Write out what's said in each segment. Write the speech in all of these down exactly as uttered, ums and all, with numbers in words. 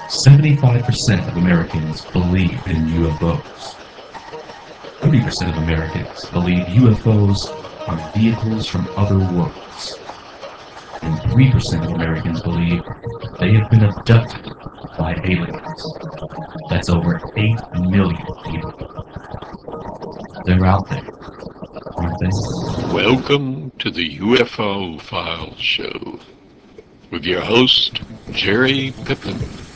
seventy-five percent of Americans believe in U F Os. thirty percent of Americans believe U F Os are vehicles from other worlds. And three percent of Americans believe they have been abducted by aliens. That's over eight million people. They're out there, aren't they? Welcome to the U F O Files Show with your host, Jerry Pippin.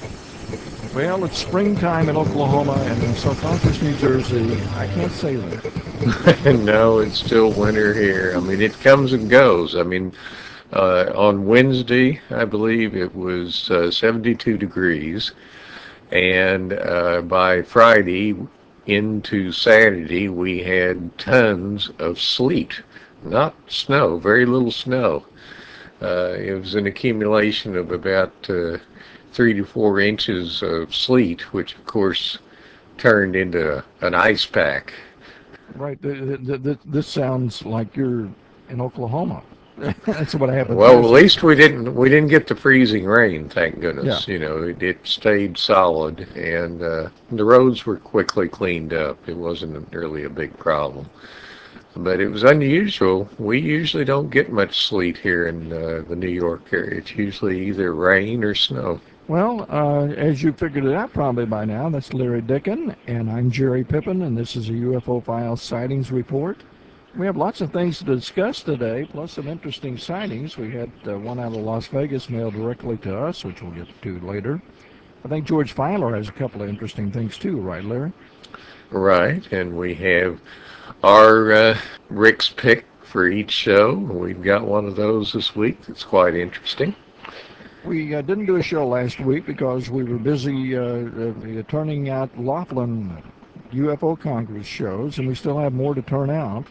Well, it's springtime in Oklahoma and in Secaucus, New Jersey. I can't say that. No, it's still winter here. I mean, it comes and goes. I mean, uh, on Wednesday, I believe it was uh, seventy-two degrees, and uh, by Friday into Saturday, we had tons of sleet. Not snow, very little snow. Uh, it was an accumulation of about uh, three to four inches of sleet, which of course turned into an ice pack. Right. th- th- th- This sounds like you're in Oklahoma. That's what happened Well, at Thursday. least we didn't we didn't get the freezing rain, thank Yeah. goodness. You know, it, it stayed solid, and uh, the roads were quickly cleaned up. It wasn't really a big problem, but it was unusual. We usually don't get much sleet here in uh, the New York area. It's usually either rain or snow. Well, uh, as you figured it out probably by now, that's Larry Dickin, and I'm Jerry Pippin, and this is a U F O Files sightings report. We have lots of things to discuss today, plus some interesting sightings. We had uh, one out of Las Vegas mailed directly to us, which we'll get to later. I think George Filer has a couple of interesting things too, right, Larry? Right, and we have our uh, Rick's pick for each show. We've got one of those this week that's quite interesting. We uh, didn't do a show last week because we were busy uh, uh, turning out Laughlin U F O Congress shows, and we still have more to turn out.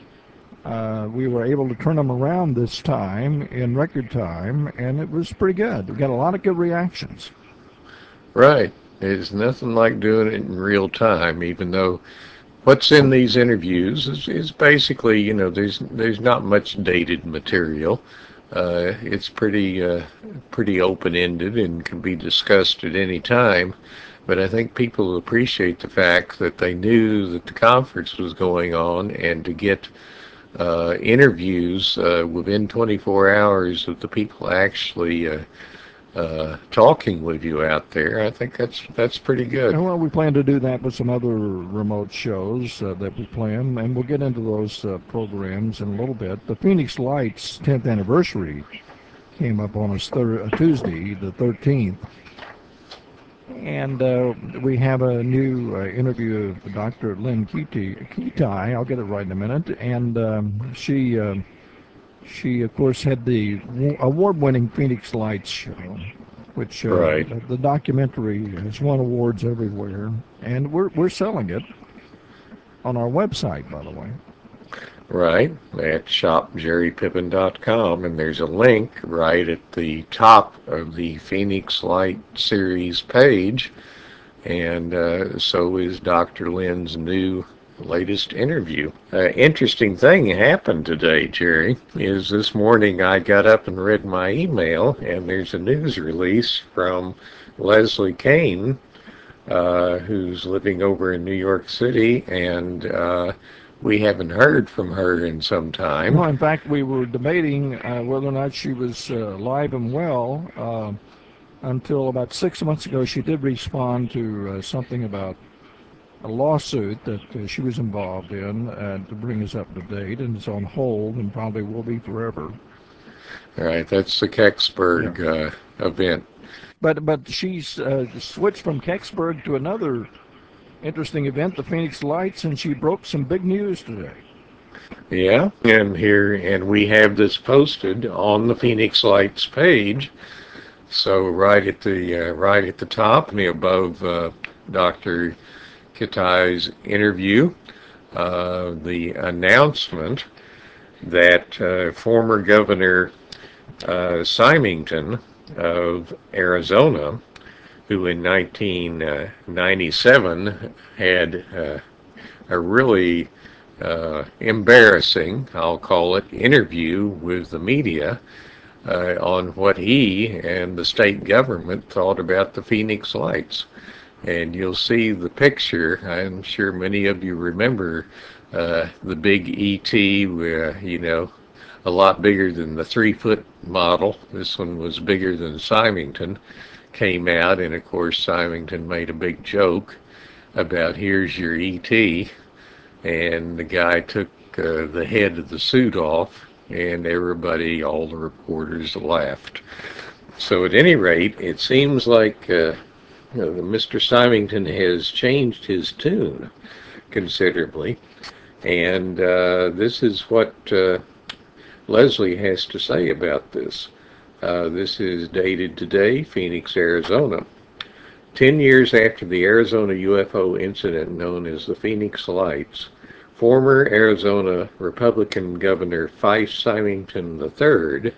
Uh, we were able to turn them around this time in record time, and it was pretty good. We got a lot of good reactions. Right. There's nothing like doing it in real time, even though what's in these interviews is, is basically, you know, there's there's not much dated material. Uh, it's pretty uh, pretty open-ended and can be discussed at any time. But I think people appreciate the fact that they knew that the conference was going on, and to get uh, interviews uh, within twenty-four hours of the people actually uh, uh, talking with you out there. I think that's that's pretty good. And well, we plan to do that with some other remote shows uh, that we plan, and we'll get into those uh, programs in a little bit. The Phoenix Lights tenth anniversary came up on us thir- uh, Tuesday, the thirteenth. And uh, we have a new uh, interview of Doctor Lynn Keaty, Keaty. I'll get it right in a minute. And um, she, uh, she of course, had the award-winning Phoenix Lights show, which uh, Right. the documentary has won awards everywhere, and we're we're selling it on our website, by the way. Right, at shop jerry pippin dot com, and there's a link right at the top of the Phoenix Light series page, and uh, so is Doctor Lynn's new latest interview. Uh, interesting thing happened today, Jerry, is this morning I got up and read my email, and there's a news release from Leslie Kane, uh, who's living over in New York City, and uh, we haven't heard from her in some time. No, in fact, we were debating uh, whether or not she was uh, alive and well uh, until about six months ago. She did respond to uh, something about a lawsuit that uh, she was involved in uh, to bring us up to date, and it's on hold and probably will be forever. All right, that's the Yeah. Kecksburg uh, event. But but she's uh, switched from Kecksburg to another interesting event, the Phoenix Lights, and she broke some big news today. Yeah, and here, and we have this posted on the Phoenix Lights page. So right at the uh, right at the top, me above uh, Doctor Kitai's interview, uh, the announcement that uh, former Governor uh, Symington of Arizona, who in nineteen ninety-seven had uh, a really uh, embarrassing, I'll call it, interview with the media, uh, on what he and the state government thought about the Phoenix Lights. And you'll see the picture. I'm sure many of you remember uh, the big E T, where, you know, a lot bigger than the three-foot model. This one was bigger than Symington. Came out, and of course Symington made a big joke about here's your E T, and the guy took uh, the head of the suit off, and everybody, all the reporters, laughed. So at any rate, it seems like uh, you know, Mister Symington has changed his tune considerably, and uh, this is what uh, Leslie has to say about this. Uh, this is dated today, Phoenix, Arizona. Ten years after the Arizona U F O incident known as the Phoenix Lights, former Arizona Republican Governor Fife Symington the third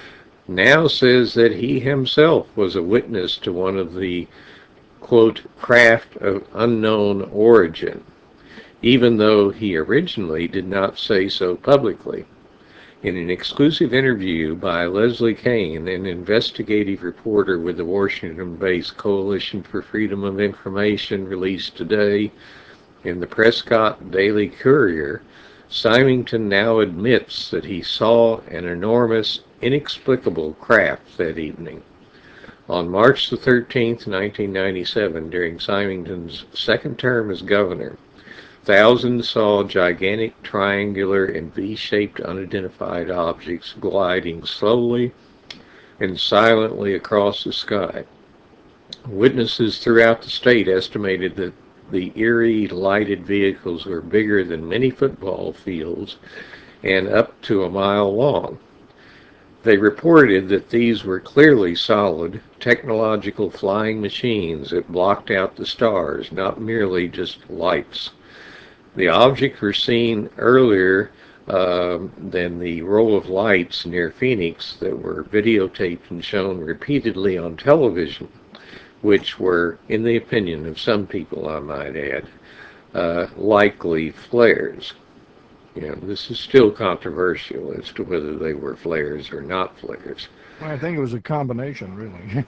now says that he himself was a witness to one of the, quote, craft of unknown origin, even though he originally did not say so publicly. In an exclusive interview by Leslie Kean, an investigative reporter with the Washington-based Coalition for Freedom of Information, released today in the Prescott Daily Courier, Symington now admits that he saw an enormous, inexplicable craft that evening. On March the thirteenth, nineteen ninety-seven, during Symington's second term as governor, thousands saw gigantic triangular and V-shaped unidentified objects gliding slowly and silently across the sky. Witnesses throughout the state estimated that the eerie lighted vehicles were bigger than many football fields and up to a mile long. They reported that these were clearly solid, technological flying machines that blocked out the stars, not merely just lights. The objects were seen earlier uh, than the row of lights near Phoenix that were videotaped and shown repeatedly on television, which were, in the opinion of some people, I might add, uh, likely flares. You know, this is still controversial as to whether they were flares or not flares. I think it was a combination, really.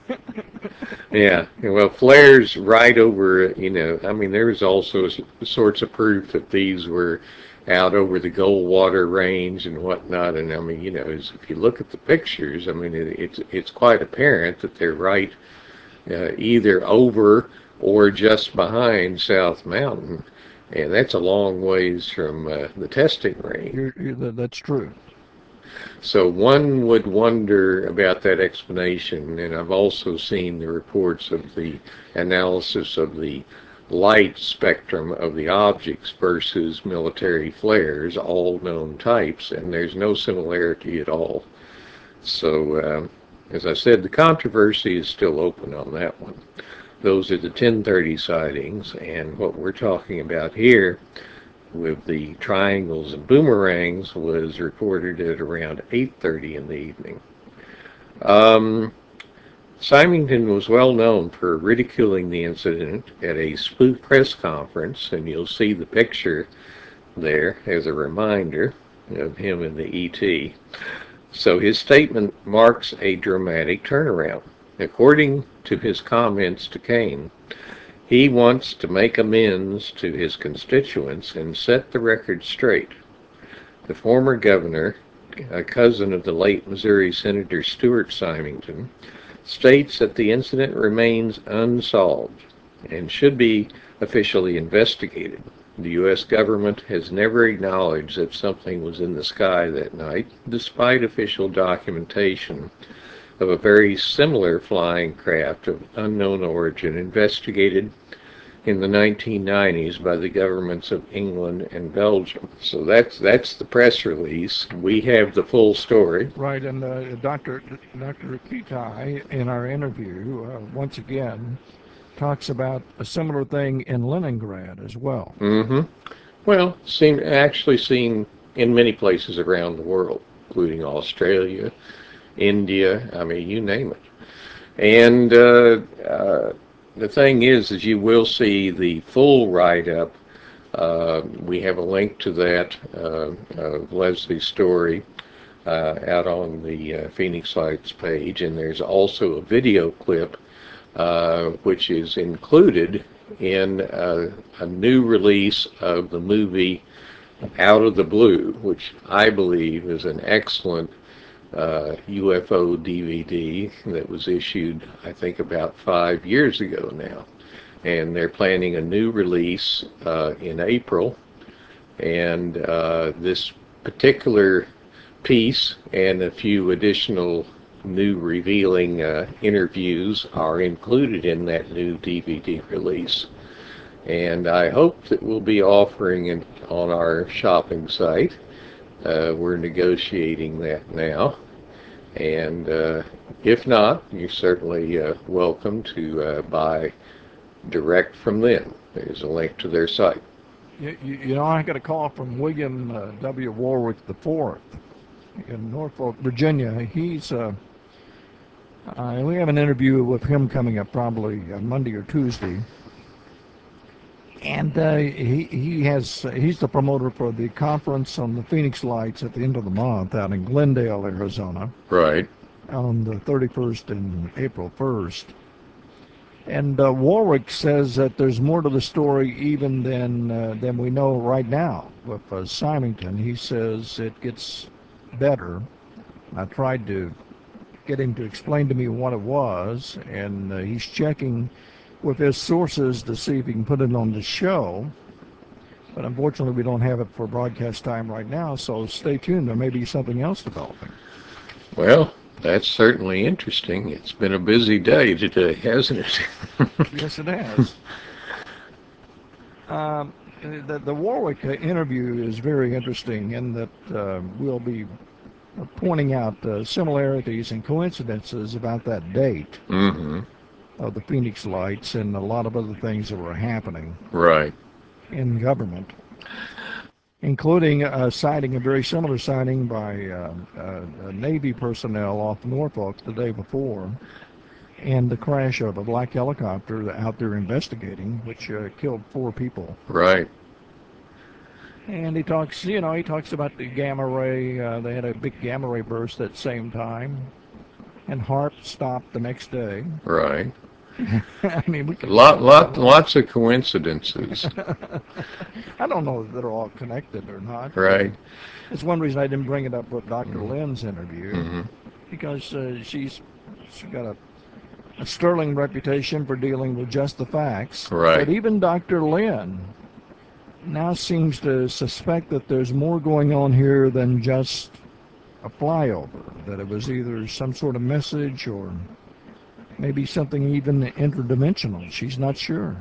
Yeah, well, flares right over, you know, I mean, there was also sorts of proof that these were out over the Goldwater Range and whatnot. And I mean, you know, as if you look at the pictures, I mean, it, it's it's quite apparent that they're right uh, either over or just behind South Mountain. And that's a long ways from uh, the testing range. You're, you're, that's true. So one would wonder about that explanation, and I've also seen the reports of the analysis of the light spectrum of the objects versus military flares, all known types, and there's no similarity at all. So, um, as I said, the controversy is still open on that one. Those are the ten thirty sightings, and what we're talking about here with the triangles and boomerangs was reported at around eight thirty in the evening. Um, Symington was well known for ridiculing the incident at a spook press conference, and you'll see the picture there as a reminder of him and the E T. So his statement marks a dramatic turnaround. According to his comments to Kean, he wants to make amends to his constituents and set the record straight. The former governor, a cousin of the late Missouri Senator Stuart Symington, states that the incident remains unsolved and should be officially investigated. The U S government has never acknowledged that something was in the sky that night, despite official documentation of a very similar flying craft of unknown origin investigated in the nineteen nineties by the governments of England and Belgium. So that's that's the press release. We have the full story. Right, and uh, Doctor Doctor Kitai, in our interview, uh, once again, talks about a similar thing in Leningrad as well. Mm-hmm. Well, seen actually seen in many places around the world, including Australia, India, I mean, you name it. And uh, uh, the thing is, is you will see the full write-up. Uh, we have a link to that, uh, of Leslie's story uh, out on the uh, Phoenix Lights page, and there's also a video clip uh, which is included in uh, a new release of the movie Out of the Blue, which I believe is an excellent uh, U F O D V D that was issued, I think, about five years ago now. And they're planning a new release uh, in April. And uh, this particular piece and a few additional new revealing uh, interviews are included in that new D V D release. And I hope that we'll be offering it on our shopping site. Uh, we're negotiating that now. And uh, if not, you're certainly uh, welcome to uh, buy direct from them. There's a link to their site. You, you, you know, I got a call from William uh, W. Warwick the Fourth in Norfolk, Virginia. He's uh, uh, we have an interview with him coming up probably uh, Monday or Tuesday, and uh, he he has uh, he's the promoter for the conference on the Phoenix Lights at the end of the month out in Glendale, Arizona, Right. on the thirty-first and April first. And uh, Warwick says that there's more to the story even than uh, than we know right now with uh, Symington. He says it gets better. I tried to get him to explain to me what it was, and uh, he's checking with his sources to see if he can put it on the show. But unfortunately, we don't have it for broadcast time right now, so stay tuned. There may be something else developing. Well, that's certainly interesting. It's been a busy day today, hasn't it? Yes, it has. Um, the, the Warwick uh, interview is very interesting in that uh, we'll be pointing out uh, similarities and coincidences about that date Mm-hmm. of the Phoenix Lights and a lot of other things that were happening Right. in government, including a sighting, a very similar sighting by uh, uh, Navy personnel off Norfolk the day before, and the crash of a black helicopter out there investigating, which uh, killed four people. Right. And he talks, you know, he talks about the gamma ray. Uh, they had a big gamma ray burst at the same time, and HAARP stopped the next day. Right. I mean, we could Lot, lot, lots of coincidences. I don't know if they're all connected or not. Right. Uh, it's one reason I didn't bring it up with Doctor Mhm. Lynn's interview, Mm-hmm. because uh, she's she's got a, a sterling reputation for dealing with just the facts. Right. But even Doctor Lynn now seems to suspect that there's more going on here than just a flyover, that it was either some sort of message or maybe something even interdimensional. She's not sure.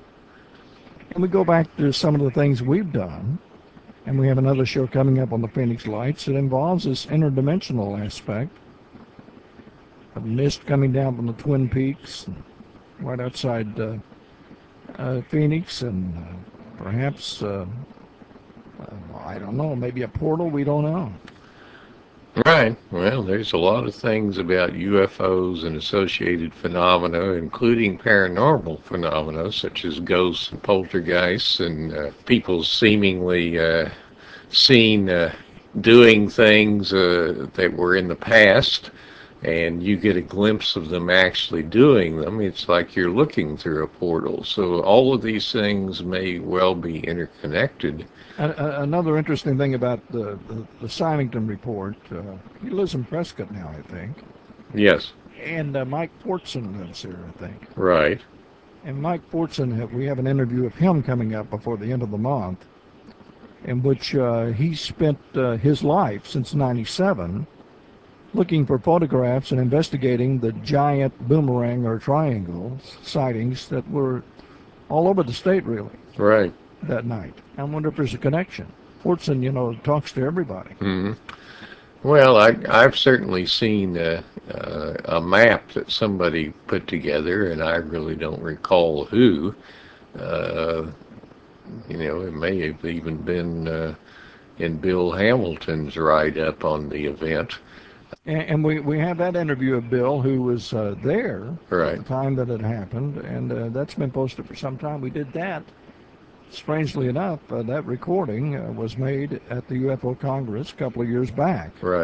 And we go back to some of the things we've done, and we have another show coming up on the Phoenix Lights that involves this interdimensional aspect of mist coming down from the Twin Peaks right outside uh, uh, Phoenix, and uh, perhaps, uh, uh, I don't know, maybe a portal, we don't know. Right. Well, there's a lot of things about U F Os and associated phenomena, including paranormal phenomena such as ghosts and poltergeists and uh, people seemingly uh, seen uh, doing things uh, that were in the past, and you get a glimpse of them actually doing them. It's like you're looking through a portal. So all of these things may well be interconnected. A- another interesting thing about the, the, the Symington report, uh, he lives in Prescott now, I think, Yes. and uh, Mike Fortson lives here, I think. Right. And Mike Fortson, we have an interview of him coming up before the end of the month, in which uh, he spent uh, his life since ninety-seven looking for photographs and investigating the giant boomerang or triangle sightings that were all over the state, really, Right. that night. I wonder if there's a connection. Fortson, you know, talks to everybody. Mm-hmm. Well, I, I've certainly seen uh, uh, a map that somebody put together, and I really don't recall who. Uh, you know, it may have even been uh, in Bill Hamilton's write-up on the event. And, and we, we have that interview of Bill, who was uh, there Right. at the time that it happened, and uh, that's been posted for some time. We did that. Strangely enough, uh, that recording uh, was made at the U F O Congress a couple of years back. Right.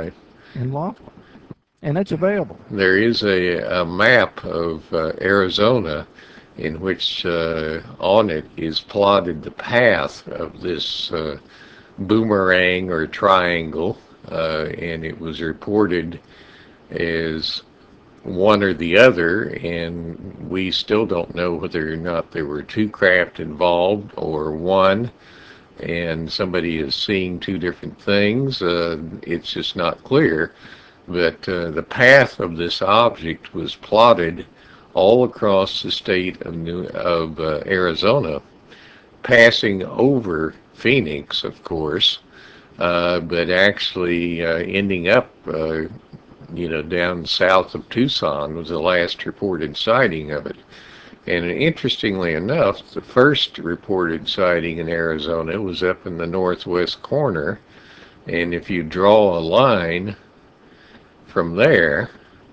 in Laughlin, and it's available. There is a, a map of uh, Arizona in which uh, on it is plotted the path of this uh, boomerang or triangle, uh, and it was reported as one or the other, and we still don't know whether or not there were two craft involved or one, and somebody is seeing two different things. Uh, it's just not clear. But uh, the path of this object was plotted all across the state of New of uh, Arizona, passing over Phoenix, of course, uh, but actually uh, ending up, uh, you know, down south of Tucson was the last reported sighting of it. And interestingly enough, the first reported sighting in Arizona was up in the northwest corner. And if you draw a line from there,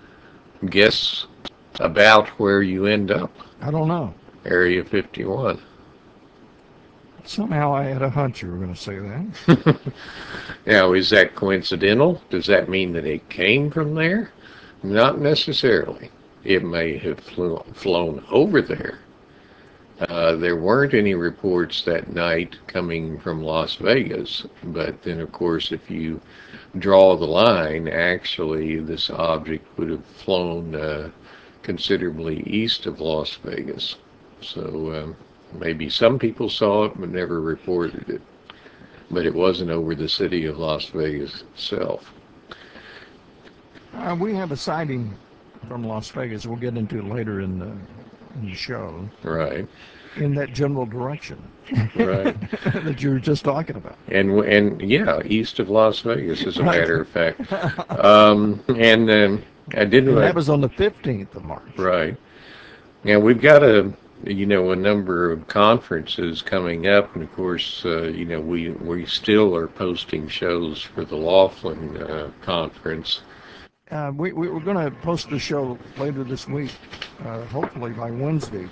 guess about where you end up. I don't know. Area fifty-one. Somehow I had a hunch you were going to say that. Now, is that coincidental? Does that mean that it came from there? Not necessarily. It may have flew, flown over there. Uh, there weren't any reports that night coming from Las Vegas, but then, of course, if you draw the line, actually, this object would have flown uh, considerably east of Las Vegas. So um, maybe some people saw it but never reported it. But it wasn't over the city of Las Vegas itself. Uh, we have a sighting from Las Vegas. We'll get into it later in the, in the show. Right. In that general direction. Right. That you were just talking about. And and yeah, east of Las Vegas, as a matter of fact. Um, and um, I did. And Uh, that was on the fifteenth of March. right. Now we've got a you know a number of conferences coming up, and of course uh, you know we we still are posting shows for the Laughlin uh, conference. Uh, we, we, we're going to post the show later this week, uh, hopefully by Wednesday,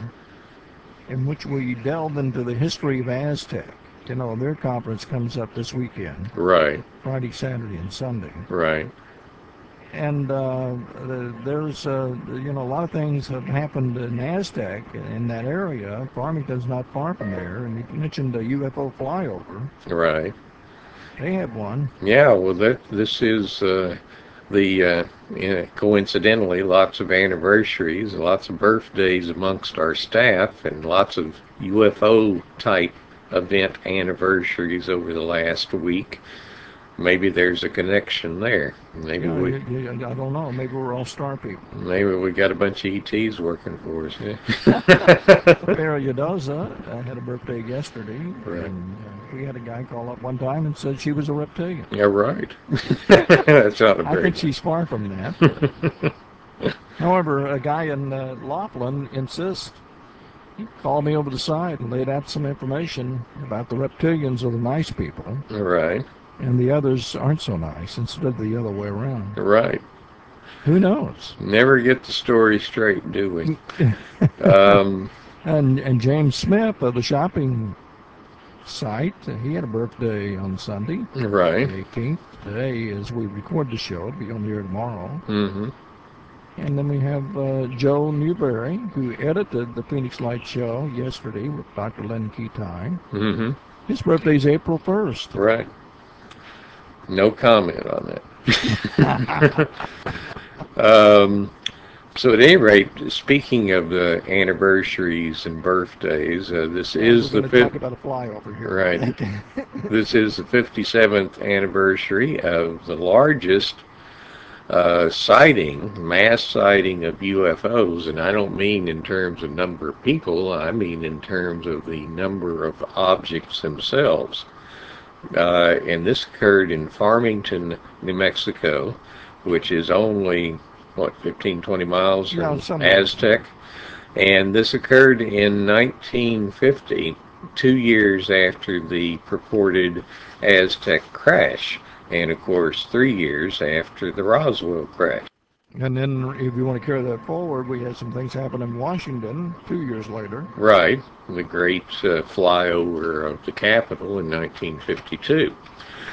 in which we delve into the history of Aztec. You know, their conference comes up this weekend, Right. Friday, Saturday, and Sunday. Right. And uh, the, there's, uh, you know, a lot of things have happened in Aztec in that area. Farmington's not far from there, and you mentioned a U F O flyover. Right. They had one. Yeah. Well, that this is. Uh, the uh, you know, coincidentally lots of anniversaries, lots of birthdays amongst our staff, and lots of U F O type event anniversaries over the last week. Maybe there's a connection there. Maybe Yeah, we you, you, I don't know. Maybe we're all star people. maybe we got a bunch of E Ts working for us. Yeah? Maria Doza uh, had a birthday yesterday, Right. and uh, we had a guy call up one time and said she was a reptilian. Yeah, right. That's not a I very think she's far from that. However, a guy in uh, Laughlin insists. He called me over the side and laid out some information about the reptilians are the nice people, right. and the others aren't so nice, instead of the other way around. Right. Who knows? Never get the story straight, do we? um, and and James Smith of the shopping site, uh, he had a birthday on Sunday, right. the eighteenth. Today, as we record the show, it'll be on the air tomorrow. Mm-hmm. And then we have uh, Joe Newberry, who edited the Phoenix Light Show yesterday with Doctor Len Keatai. Mm-hmm. His birthday's April first. Right. No comment on that. um, so at any rate, speaking of uh, anniversaries and birthdays, uh, this Yeah, is we're the going to talk fifth. about a flyover here. Right. This is the fifty-seventh anniversary of the largest uh, sighting, mass sighting of U F Os, and I don't mean in terms of number of people. I mean in terms of the number of objects themselves. Uh, and this occurred in Farmington, New Mexico, which is only, what, fifteen, twenty miles Yeah, from somewhere. Aztec. And this occurred in nineteen fifty, two years after the purported Aztec crash, and of course, three years after the Roswell crash. And then, if you want to carry that forward, we had some things happen in Washington two years later. Right, the great uh, flyover of the Capitol in nineteen fifty-two.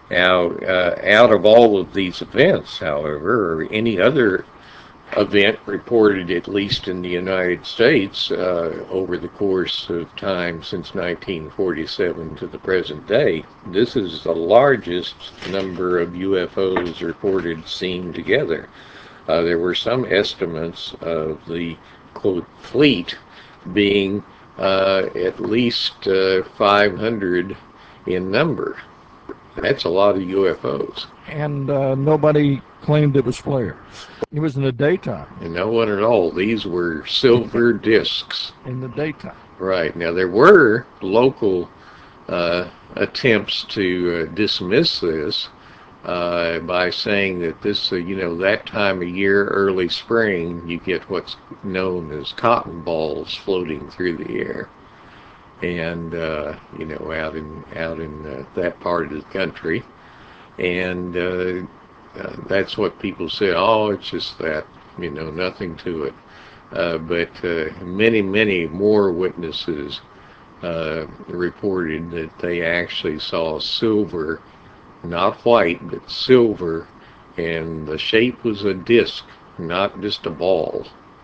Now, uh, out of all of these events, however, or any other event reported, at least in the United States, uh, over the course of time since nineteen forty-seven to the present day, this is the largest number of U F Os reported seen together. Uh, there were some estimates of the, quote, fleet being uh, at least uh, five hundred in number. That's a lot of U F Os. And uh, nobody claimed it was flares. It was in the daytime. And no one at all. These were silver discs. In the daytime. Right. Now, there were local uh, attempts to uh, dismiss this uh, by saying that this, uh, you know, that time of year, early spring, you get what's known as cotton balls floating through the air. And, uh, you know, out in, out in uh, that part of the country. And uh, uh, that's what people say, oh, it's just that, you know, nothing to it. Uh, but uh, many, many more witnesses uh, reported that they actually saw silver, not white, but silver, and the shape was a disc, not just a ball.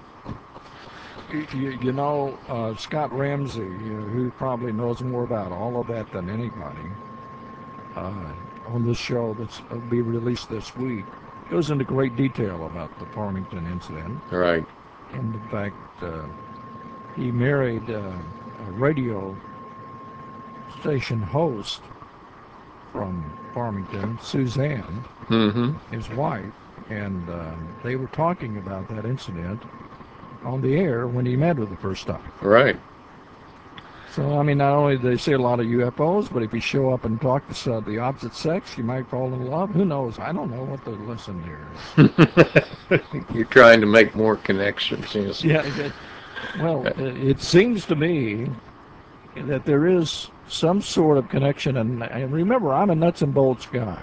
You, you know, uh, Scott Ramsey, uh, who probably knows more about all of that than anybody, uh, on this show that's will be released this week, goes into great detail about the Farmington incident. Right. And in fact, uh, he married uh, a radio station host from Farmington, Suzanne, Mm-hmm. his wife, and uh, they were talking about that incident on the air when he met her the first time. Right. So, I mean, not only do they see a lot of U F Os, but if you show up and talk to uh, the opposite sex, you might fall in love. Who knows? I don't know what the lesson here is. You're trying to make more connections, yes. Yeah. It, well, it seems to me that there is some sort of connection, and, and remember, I'm a nuts and bolts guy.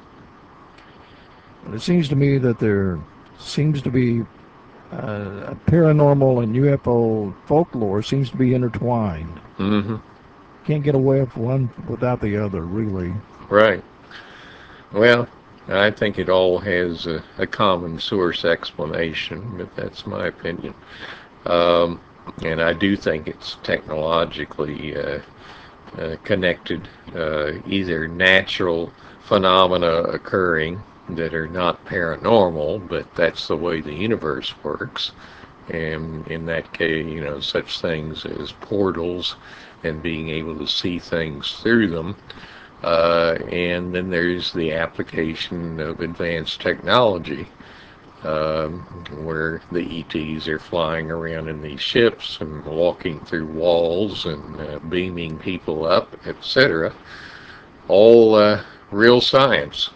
But it seems to me that there seems to be uh, paranormal and U F O folklore seems to be intertwined. Mm-hmm. Can't get away from one without the other, really. Right. Well, I think it all has a, a common source explanation, but that's my opinion. Um, and I do think it's technologically uh, uh, connected, uh, either natural phenomena occurring that are not paranormal, but that's the way the universe works. And in that case, you know, such things as portals and being able to see things through them. Uh, and then there's the application of advanced technology, um, where the E Ts are flying around in these ships and walking through walls and uh, beaming people up, et cetera. All uh, real science.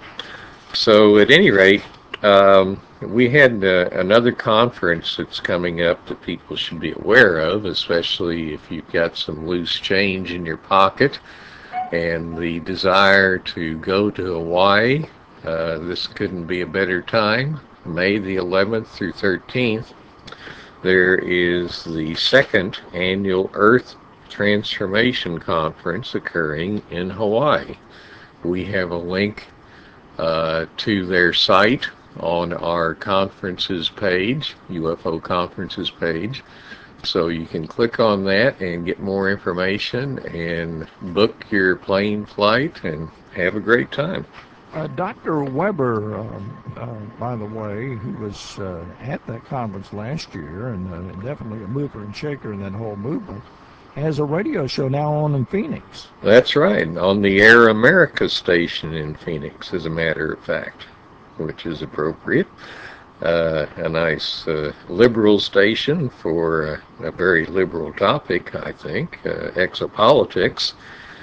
So at any rate, um, we had uh, another conference that's coming up that people should be aware of, especially if you've got some loose change in your pocket and the desire to go to Hawaii. Uh, this couldn't be a better time. May the eleventh through thirteenth, there is the second annual Earth Transformation Conference occurring in Hawaii. We have a link uh, to their site on our conferences page, U F O conferences page. So you can click on that and get more information and book your plane flight and have a great time. Uh, Doctor Weber, um, uh, by the way, who was uh, at that conference last year and uh, definitely a mover and shaker in that whole movement, has a radio show now on in Phoenix. That's right, on the Air America station in Phoenix, as a matter of fact, which is appropriate. Uh, a nice uh, liberal station for uh, a very liberal topic, I think, uh, exopolitics.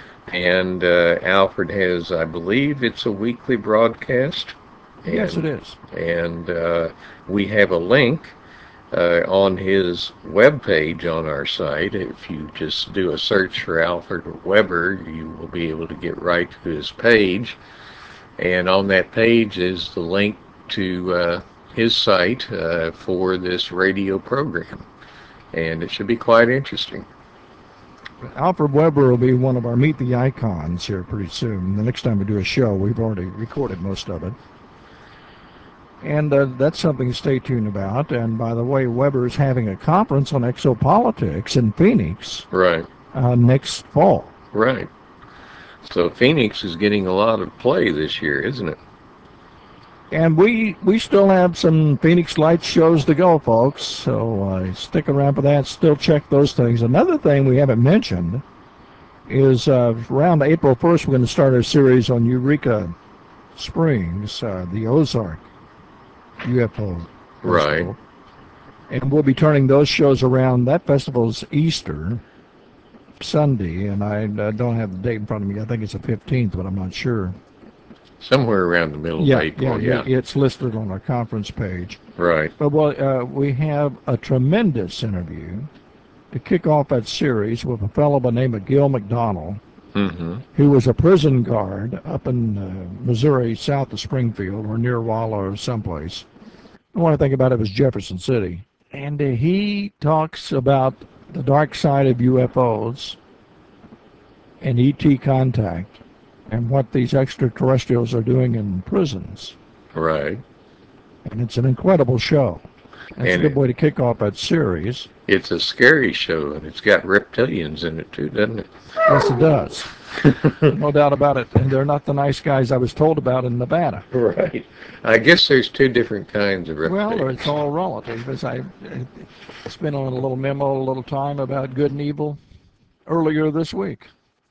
And uh, Alfred has, I believe, it's a weekly broadcast. And, yes, it is. And uh, we have a link uh, on his webpage on our site. If you just do a search for Alfred Weber, you will be able to get right to his page. And on that page is the link to uh, his site uh, for this radio program. And it should be quite interesting. Alfred Weber will be one of our Meet the Icons here pretty soon. The next time we do a show, we've already recorded most of it. And uh, that's something to stay tuned about. And by the way, Weber is having a conference on exopolitics in Phoenix Right. uh, next fall. Right. So Phoenix is getting a lot of play this year, isn't it? And we we still have some Phoenix Lights shows to go, folks. So uh, stick around for that. Still check those things. Another thing we haven't mentioned is uh, around April first, we're going to start our series on Eureka Springs, uh, the Ozark U F O Right. Festival. And we'll be turning those shows around. That festival's Easter Sunday, and I uh, don't have the date in front of me. I think it's the fifteenth, but I'm not sure. Somewhere around the middle Yeah, of April, yeah, yeah. it's listed on our conference page. Right. But well, uh, we have a tremendous interview to kick off that series with a fellow by the name of Gil McDonald, Mm-hmm. who was a prison guard up in uh, Missouri, south of Springfield, or near Rolla or someplace. The one I think about it was Jefferson City. And uh, he talks about the dark side of U F Os and E T contact and what these extraterrestrials are doing in prisons. Right. And it's an incredible show. And it's And a good it- way to kick off that series. It's a scary show, and it's got reptilians in it too, doesn't it? Yes, it does. No doubt about it. And they're not the nice guys I was told about in Nevada. Right. I guess there's two different kinds of reptilians. Well, it's all relative. As I spent on a little memo, a little time about good and evil earlier this week.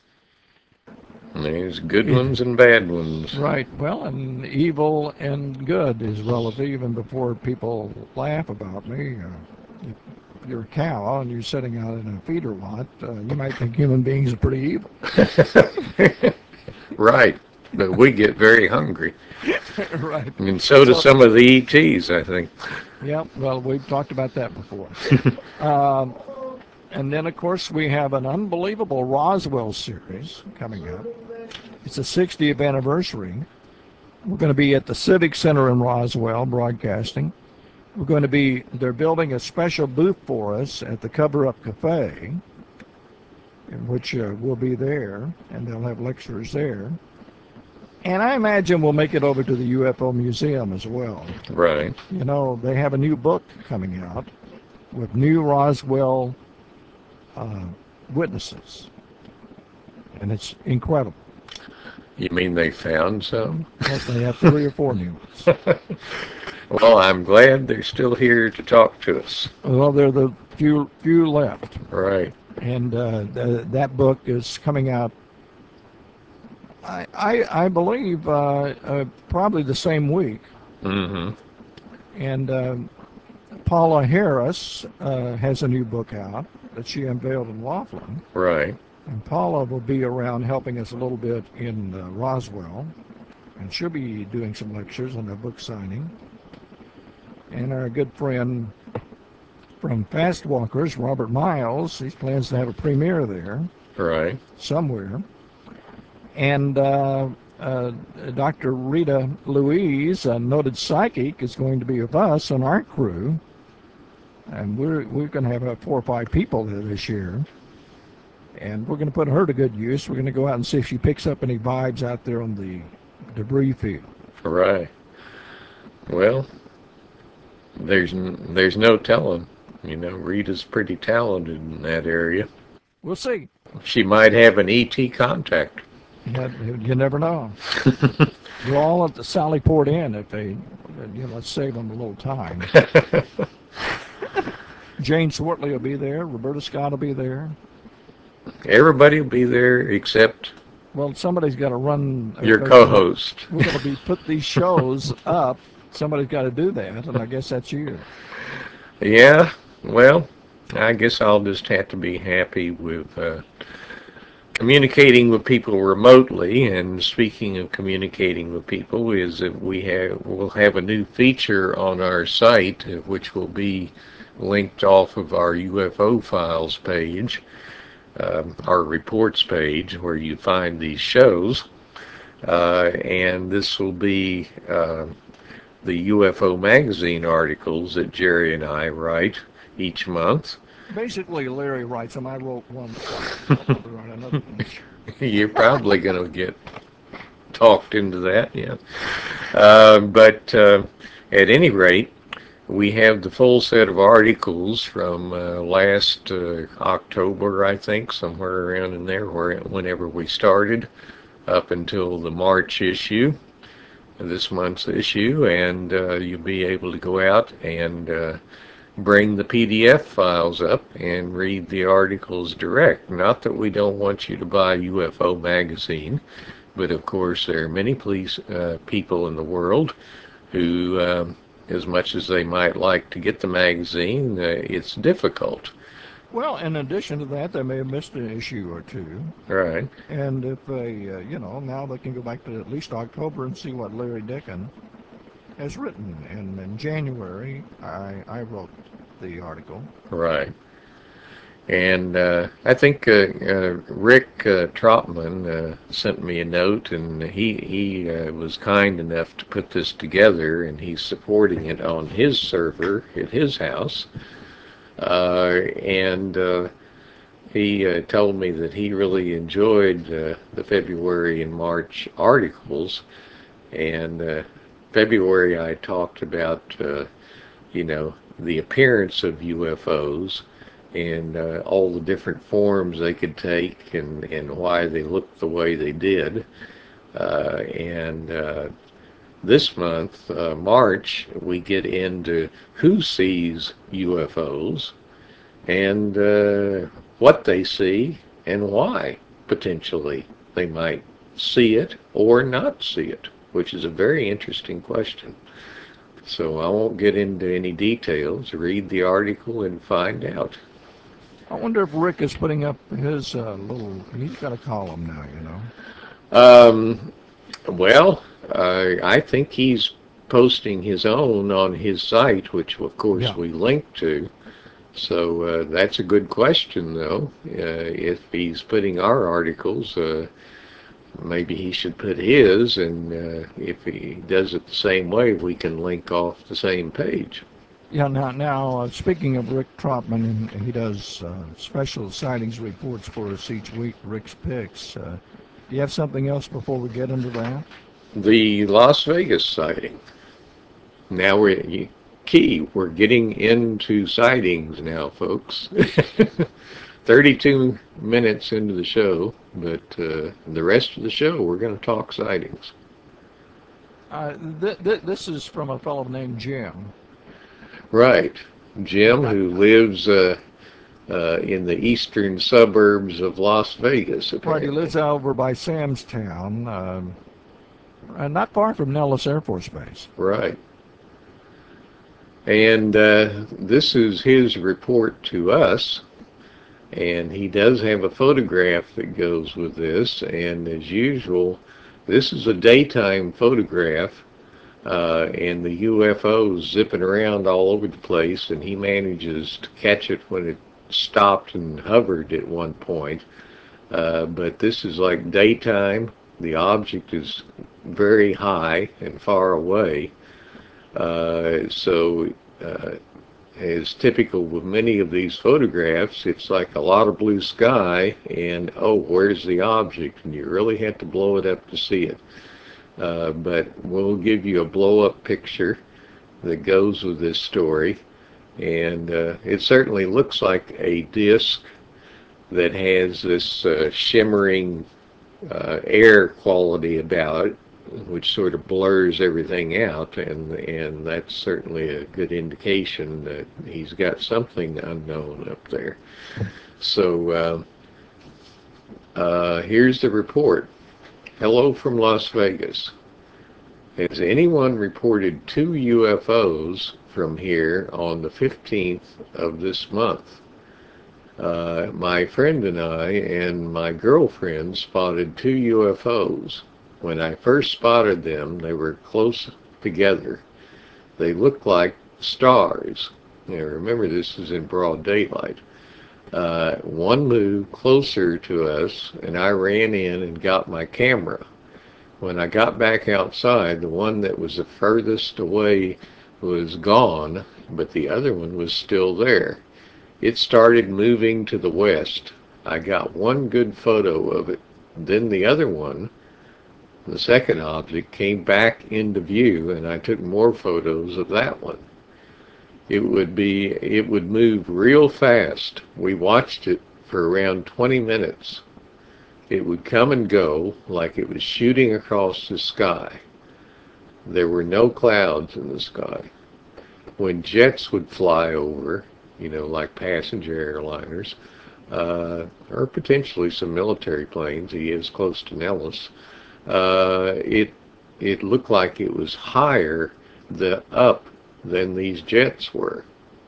There's good ones and bad ones. Right. Well, and evil and good is relative. Even before people laugh about me, uh, if you're a cow and you're sitting out in a feeder lot, uh, you might think human beings are pretty evil. Right. But we get very hungry. Right. And so do So- some of the E Ts, I think. Yeah, well, we've talked about that before. um, and then, of course, we have an unbelievable Roswell series coming up. It's the sixtieth anniversary. We're going to be at the Civic Center in Roswell broadcasting. We're going to be, they're building a special booth for us at the Cover Up Cafe, in which uh, we'll be there, and they'll have lectures there. And I imagine we'll make it over to the U F O Museum as well. Right. You know, they have a new book coming out with new Roswell uh, witnesses, and it's incredible. You mean they found some? Yes, they have three or four new ones. Well, I'm glad they're still here to talk to us. Well, they're the few few left, Right. and uh, the, that book is coming out. I I, I believe uh, uh, probably the same week, Mm-hmm. and uh, Paula Harris uh, has a new book out that she unveiled in Laughlin. Right. And Paula will be around helping us a little bit in uh, Roswell, and she'll be doing some lectures on the book signing. And our good friend from Fast Walkers, Robert Miles, he plans to have a premiere there Right. somewhere. And uh, uh, Doctor Rita Louise, a noted psychic, is going to be with us on our crew. And we're, we're going to have about four or five people there this year. And we're going to put her to good use. We're going to go out and see if she picks up any vibes out there on the debris field. Right. Well, there's n- there's no telling. You know, Rita's pretty talented in that area. We'll see. She might have an E T contact. You, you never know. We're all at the Sally Port Inn if they, you know, let's save them a little time. Jane Swartley will be there. Roberta Scott will be there. Everybody will be there except Well, somebody's got to run. your uh, co-host. We're going to be put these shows up. Somebody's got to do that, and I guess that's you. Yeah. Well, I guess I'll just have to be happy with uh, communicating with people remotely. And speaking of communicating with people, is that we have we'll have a new feature on our site, uh, which will be linked off of our U F O files page, um, our reports page, where you find these shows. Uh, and this will be uh, the U F O magazine articles that Jerry and I write each month. Basically, Larry writes them. I wrote one on another one. You're probably going to get talked into that, yeah. Uh, but uh, at any rate, we have the full set of articles from uh, last uh, October, I think, somewhere around in there, where whenever we started, up until the March issue, this month's issue, and uh, you'll be able to go out and uh, bring the P D F files up and read the articles direct. Not that we don't want you to buy U F O magazine, but of course there are many police uh, people in the world who, um, as much as they might like to get the magazine, uh, it's difficult. Well, in addition to that, they may have missed an issue or two. Right. And if they, uh, you know, now they can go back to at least October and see what Larry Dicken has written. And in January, I, I wrote the article. Right. And uh, I think uh, uh, Rick uh, Trotman uh, sent me a note, and he he uh, was kind enough to put this together, and he's supporting it on his server at his house. Uh, and uh, he uh, told me that he really enjoyed uh, the February and March articles. And uh, February, I talked about, uh, you know, the appearance of U F Os and uh, all the different forms they could take and, and why they looked the way they did. Uh, and uh, this month, uh, March, we get into who sees U F Os and uh, what they see and why potentially they might see it or not see it, which is a very interesting question. So I won't get into any details. Read the article and find out. I wonder if Rick is putting up his uh, little, he's got a column now, you know. Um, well, uh, I think he's posting his own on his site, which of course Yeah. we link to. So uh, that's a good question, though. Uh, if he's putting our articles, uh, maybe he should put his, and uh, if he does it the same way, we can link off the same page. Yeah, now, now uh, speaking of Rick Trotman, and he does uh, special sightings reports for us each week, Rick's Picks. Uh, do you have something else before we get into that? The Las Vegas sighting. Now we're key. We're getting into sightings now, folks. thirty-two minutes into the show, but uh, the rest of the show we're going to talk sightings. Uh, th- th- this is from a fellow named Jim. Right. Jim, who lives uh, uh, in the eastern suburbs of Las Vegas, Right, he apparently. lives over by Samstown, uh, not far from Nellis Air Force Base. Right. And uh, this is his report to us. And he does have a photograph that goes with this. And as usual, this is a daytime photograph. Uh, and the U F O's zipping around all over the place. And he manages to catch it when it stopped and hovered at one point. Uh, but this is like daytime. The object is very high and far away. Uh, so uh, as typical with many of these photographs, it's like a lot of blue sky and, oh, where's the object? And you really have to blow it up to see it. Uh, but we'll give you a blow-up picture that goes with this story. And uh, it certainly looks like a disc that has this uh, shimmering uh, air quality about it, which sort of blurs everything out, and and that's certainly a good indication that he's got something unknown up there. So uh, uh, here's the report. Hello from Las Vegas. Has anyone reported two U F Os from here on the fifteenth of this month? Uh, my friend and I and my girlfriend spotted two U F Os. When I first spotted them, they were close together. They looked like stars. Now, remember, this is in broad daylight. Uh, one moved closer to us, and I ran in and got my camera. When I got back outside, the one that was the furthest away was gone, but the other one was still there. It started moving to the west. I got one good photo of it. Then the other one, the second object, came back into view, and I took more photos of that one. It would be, it would move real fast. We watched it for around twenty minutes. It would come and go like it was shooting across the sky. There were no clouds in the sky. When jets would fly over, you know, like passenger airliners, uh, or potentially some military planes, he is close to Nellis, uh, it, it looked like it was higher the up than these jets were.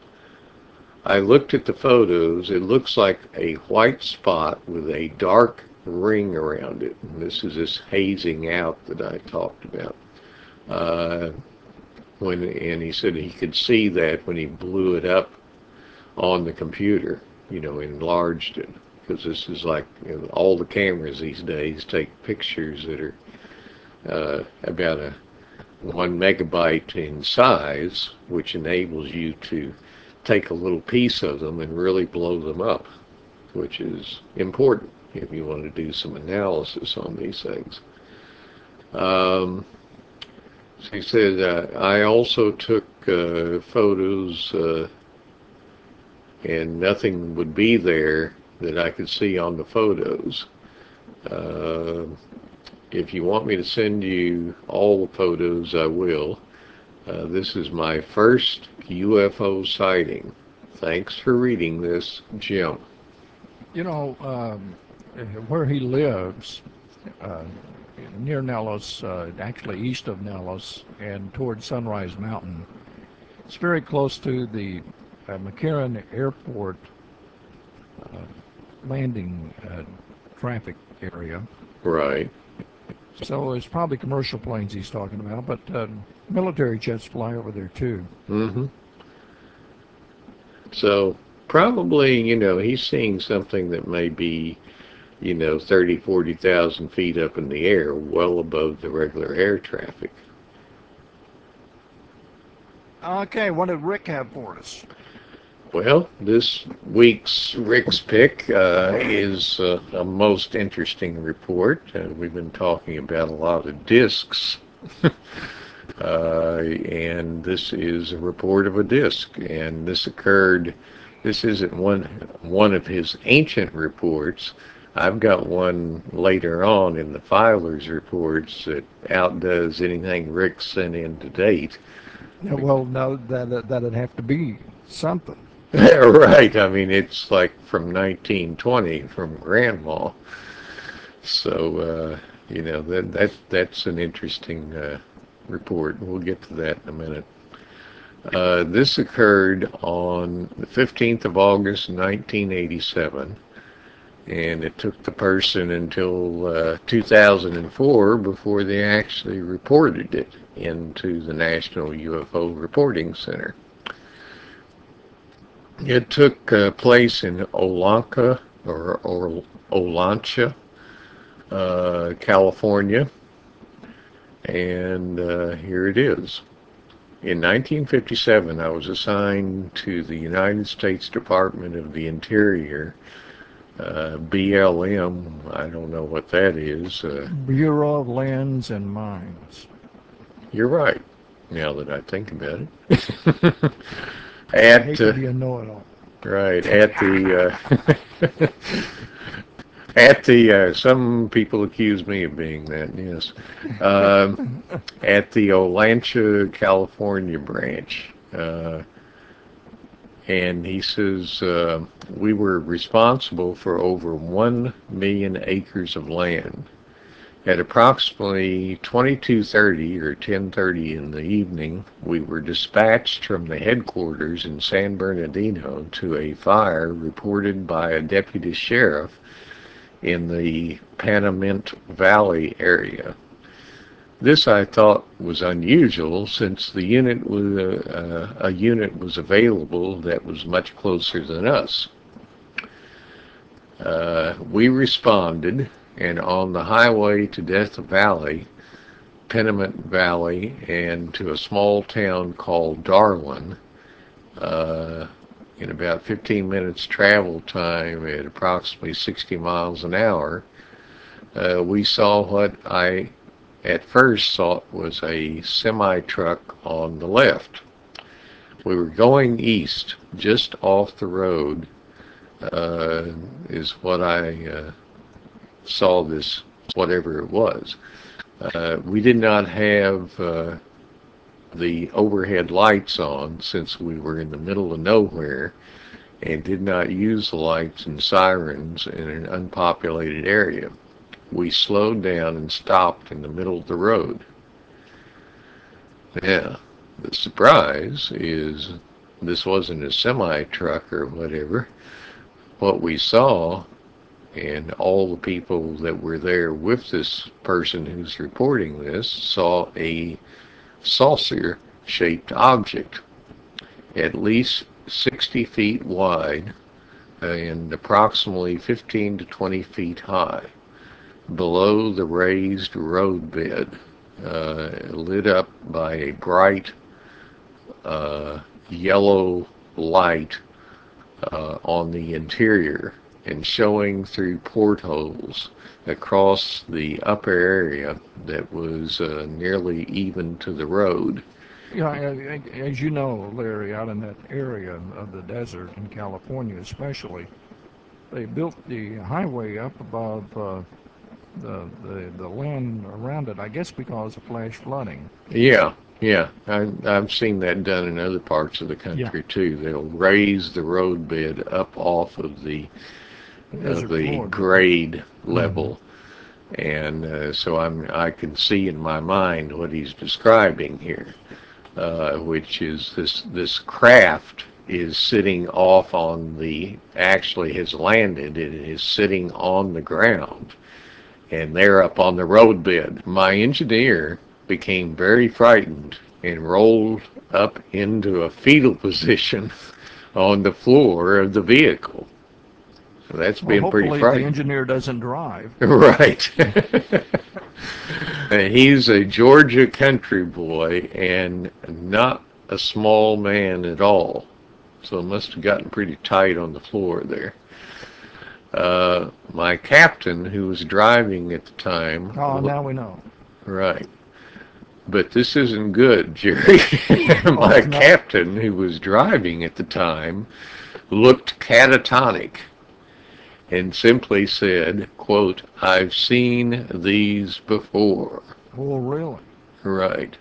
I looked at the photos. It looks like a white spot with a dark ring around it. And this is this hazing out that I talked about. Uh, when and he said he could see that when he blew it up on the computer, you know, enlarged it, because this is like, you know, all the cameras these days take pictures that are uh, about a one megabyte in size, which enables you to take a little piece of them and really blow them up, which is important if you want to do some analysis on these things. Um, so he said, uh, I also took uh, photos uh, and nothing would be there that I could see on the photos. Uh, if you want me to send you all the photos, I will. Uh, this is my first U F O sighting. Thanks for reading this, Jim. You know, um, where he lives, uh, near Nellis, uh, actually east of Nellis and toward Sunrise Mountain, it's very close to the uh, McCarran Airport uh, landing uh, traffic area. Right. So it's probably commercial planes he's talking about, but uh, military jets fly over there too. Mm-hmm. So probably, you know, he's seeing something that may be, you know, thirty, forty thousand feet up in the air, well above the regular air traffic. Okay, what did Rick have for us? Well, this week's Rick's Pick uh, is uh, a most interesting report. Uh, we've been talking about a lot of discs, uh, and this is a report of a disc. And this occurred. This isn't one one of his ancient reports. I've got one later on in the Filer's reports that outdoes anything Rick sent in to date. Yeah, well, now that that'd have to be something. Right. I mean, it's like from nineteen twenty from Grandma. So, uh, you know, that, that that's an interesting uh, report. We'll get to that in a minute. Uh, this occurred on the fifteenth of August, nineteen eighty-seven, and it took the person until uh, two thousand four before they actually reported it into the National U F O Reporting Center. It took uh, place in Olanka, or, or Olancha, uh, California, and uh, here it is. In nineteen fifty-seven, I was assigned to the United States Department of the Interior, uh, B L M. I don't know what that is. Uh, Bureau of Lands and Mines. you're right, now that I think about it. I hate At to uh, be a know-it-all. right at the uh, at the uh, some people accuse me of being that. Yes, um, at the Olancha, California branch. Uh, and he says uh, we were responsible for over one million acres of land. At approximately twenty-two thirty or ten thirty in the evening, we were dispatched from the headquarters in San Bernardino to a fire reported by a deputy sheriff in the Panamint Valley area. This I thought was unusual, since the unit was uh, a unit was available that was much closer than us. Uh, we responded, and on the highway to Death Valley, Panamint Valley, and to a small town called Darwin, uh, in about fifteen minutes travel time at approximately sixty miles an hour, uh, we saw what I at first thought was a semi-truck on the left. We were going east, just off the road, uh, is what I uh, saw this, whatever it was. Uh, we did not have uh, the overhead lights on since we were in the middle of nowhere and did not use the lights and sirens in an unpopulated area. We slowed down and stopped in the middle of the road. Yeah, the surprise is this wasn't a semi-truck or whatever. What we saw, and all the people that were there with this person who's reporting this, saw a saucer-shaped object, at least sixty feet wide and approximately fifteen to twenty feet high, below the raised roadbed, uh, lit up by a bright uh, yellow light uh, on the interior and showing through portholes across the upper area that was uh, nearly even to the road. Yeah, as you know, Larry, out in that area of the desert in California especially, they built the highway up above uh, the, the the land around it, I guess because of flash flooding. Yeah, yeah. I, I've seen that done in other parts of the Yeah. country too. They'll raise the roadbed up off of the of Desert the floor. grade Mhm. level. And uh, so I'm, I can see in my mind what he's describing here, uh, which is this this craft is sitting off on the, actually has landed, it is sitting on the ground, and they're up on the roadbed. My engineer became very frightened and rolled up into a fetal position on the floor of the vehicle. So that's Well, been pretty hopefully the frightening. engineer doesn't drive. Right. He's a Georgia country boy and not a small man at all. So it must have gotten pretty tight on the floor there. Uh, my captain, who was driving at the time, Oh, now we know. right. But this isn't good, Jerry. My Oh, no. captain, who was driving at the time, looked catatonic and simply said, quote, "I've seen these before." Oh, really? Right.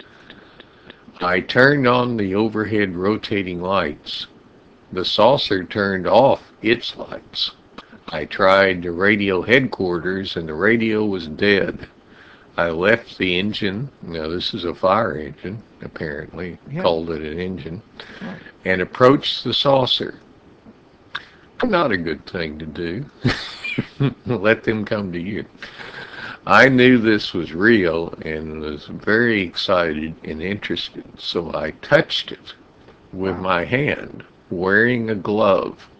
I turned on the overhead rotating lights. The saucer turned off its lights. I tried the radio headquarters and the radio was dead. I left the engine, now this is a fire engine, apparently, Yeah. called it an engine, Right. and approached the saucer. Not a good thing to do. Let them come to you. I knew this was real and was very excited and interested, so I touched it with Wow. my hand, wearing a glove.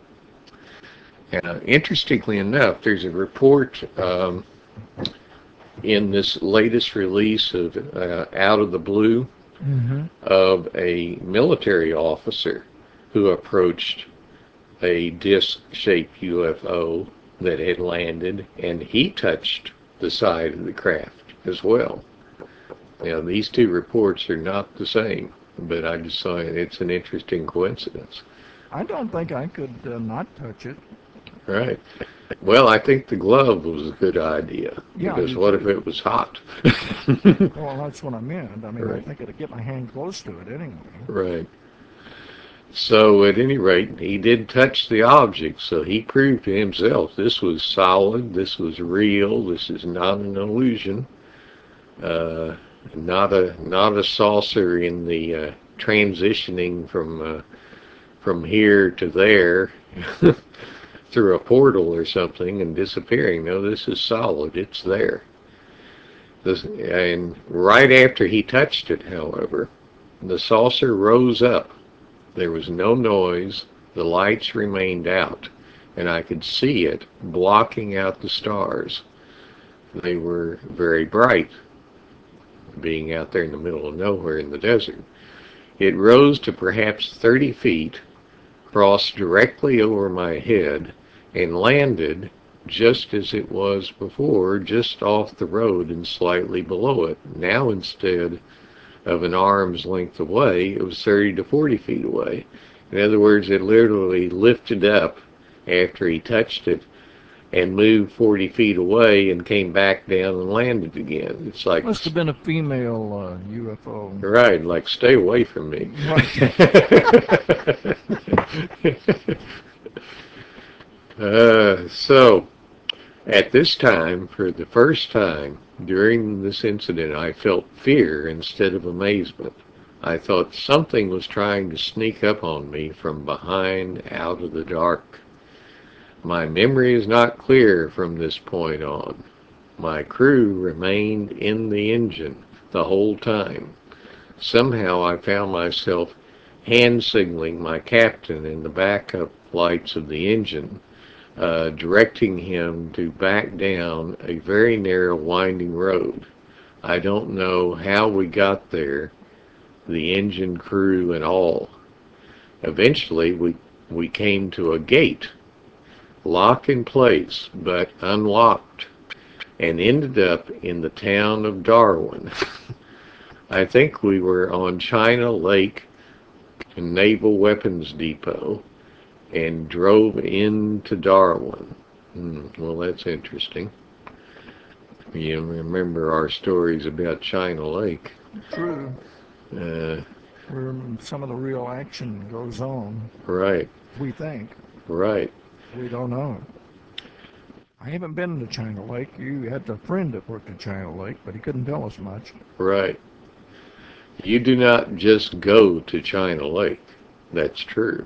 Uh, interestingly enough, there's a report um, in this latest release of uh, Out of the Blue Mm-hmm. of a military officer who approached a disc-shaped U F O that had landed, and he touched the side of the craft as well. Now, these two reports are not the same, but I just saw it. It's an interesting coincidence. I don't think I could uh, not touch it. Right. Well, I think the glove was a good idea, Yeah, I because do what if too. it was hot? Well, that's what I meant. I mean, I Right. think it'd get my hand close to it anyway. Right. So, at any rate, he did touch the object, so he proved to himself this was solid, this was real, this is not an illusion, uh, not a not a saucer in the uh, transitioning from uh, from here to there through a portal or something and disappearing. No, this is solid. It's there. This, and right after he touched it, however, the saucer rose up. There was no noise. The lights remained out, and I could see it blocking out the stars. They were very bright, being out there in the middle of nowhere in the desert. It rose to perhaps thirty feet, crossed directly over my head, and landed just as it was before, just off the road and slightly below it. Now, instead of an arm's length away, it was thirty to forty feet away. In other words, it literally lifted up after he touched it and moved forty feet away and came back down and landed again. It's like, Must have been a female uh, U F O. right, like, stay away from me. Right. uh, so, at this time, for the first time during this incident, I felt fear instead of amazement. I thought something was trying to sneak up on me from behind out of the dark. My memory is not clear from this point on. My crew remained in the engine the whole time. Somehow I found myself hand signaling my captain in the backup lights of the engine, uh, directing him to back down a very narrow winding road. I don't know how we got there, the engine crew and all. Eventually we, we came to a gate, locked in place but unlocked, and ended up in the town of Darwin. I think we were on China Lake Naval Weapons Depot and drove into Darwin. Hmm, well, that's interesting. You remember our stories about China Lake. True. Uh, Where some of the real action goes on. right, We think. right. We don't know. I haven't been to China Lake. You had a friend that worked at China Lake, but he couldn't tell us much. Right. You do not just go to China Lake. That's true.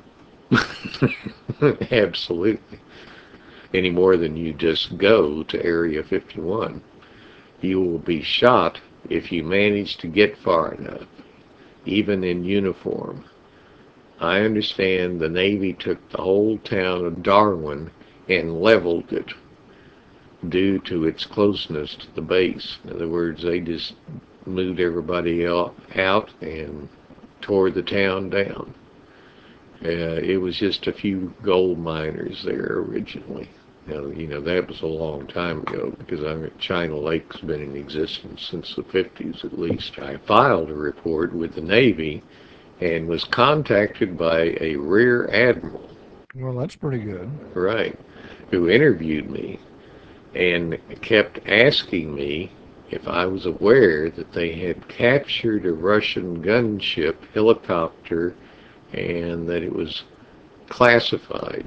Absolutely. Any more than you just go to Area fifty-one. You will be shot if you manage to get far enough, even in uniform. I understand the Navy took the whole town of Darwin and leveled it due to its closeness to the base. In other words, they just moved everybody out and tore the town down. Uh, it was just a few gold miners there originally. Now, you know, that was a long time ago because I mean, China Lake's been in existence since the fifties at least. I filed a report with the Navy and was contacted by a rear admiral. Well, that's pretty good. Right, who interviewed me and kept asking me if I was aware that they had captured a Russian gunship helicopter and that it was classified.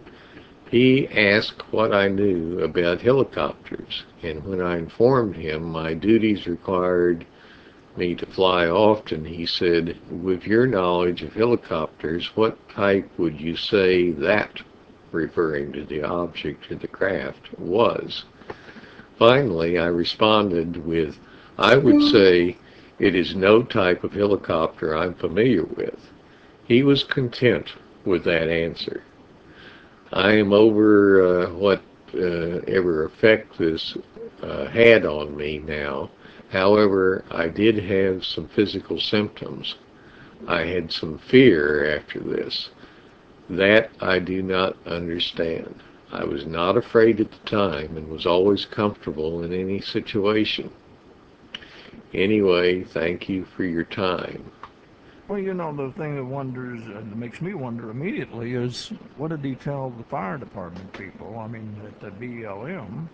He asked what I knew about helicopters, and when I informed him my duties required me to fly often, he said, with your knowledge of helicopters, what type would you say that, referring to the object of the craft, was? Finally, I responded with, I would say it is no type of helicopter I'm familiar with. He was content with that answer. I am over uh, what uh, ever effect this uh, had on me now. However, I did have some physical symptoms. I had some fear after this. That I do not understand. I was not afraid at the time and was always comfortable in any situation. Anyway, thank you for your time. Well, you know, the thing that wonders, uh, that makes me wonder immediately is, what did he tell the fire department people? I mean, at the B L M.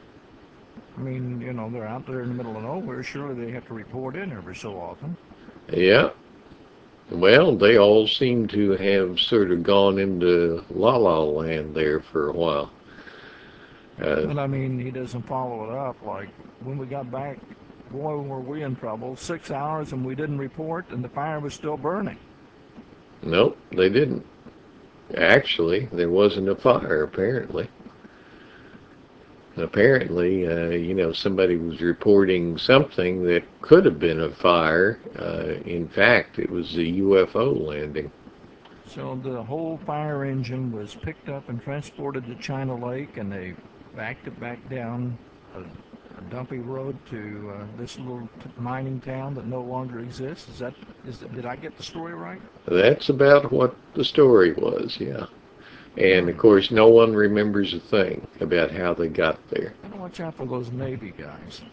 I mean, you know, they're out there in the middle of nowhere. Surely they have to report in every so often. Yeah, well, they all seem to have sort of gone into la la land there for a while. Uh, And I mean, he doesn't follow it up. Like, when we got back, boy, were we in trouble. Six hours and we didn't report, and the fire was still burning. nope, they didn't. Actually, there wasn't a fire, apparently. Apparently, uh, you know, somebody was reporting something that could have been a fire. Uh, in fact, it was a U F O landing. So the whole fire engine was picked up and transported to China Lake, and they backed it back down a, Dumpy Road to uh, this little t- mining town that no longer exists. Is that is did I get the story right? That's about what the story was, yeah. And of course, no one remembers a thing about how they got there. Watch out for those Navy guys.